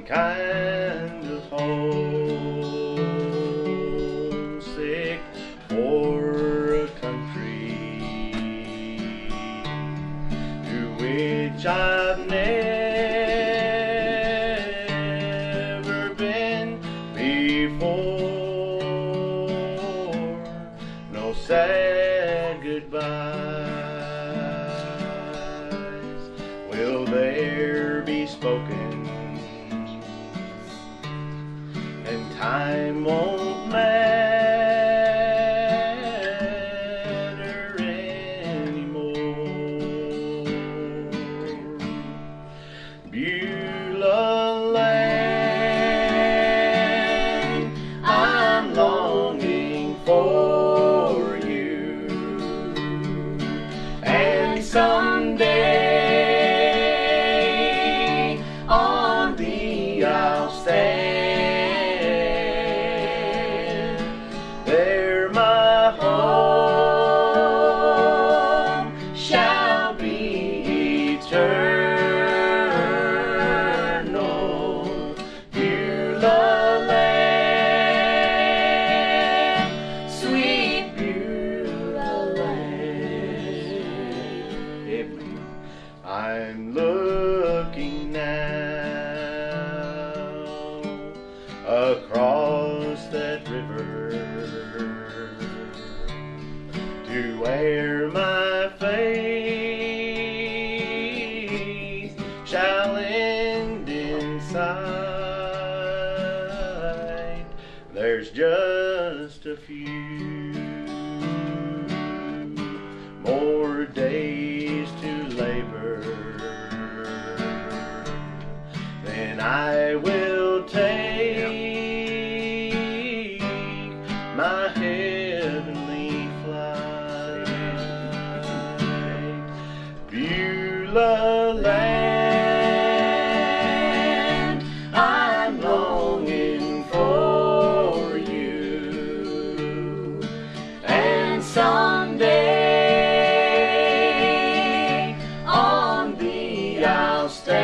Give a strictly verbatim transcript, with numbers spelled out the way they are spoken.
kind of homesick for a country to which I've never been before. No sad goodbyes will there be spoken, and time won't matter anymore. Beulah land, I'm longing for you, and someday on thee I'll stand. There my home shall be eternal. Beulah land, sweet Beulah land. I'm looking now across that river to where my faith shall end in sight. There's just a few more days to labor, then I will take my heavenly flight. Beulah land, I'm longing for you, and someday on thee I'll stand.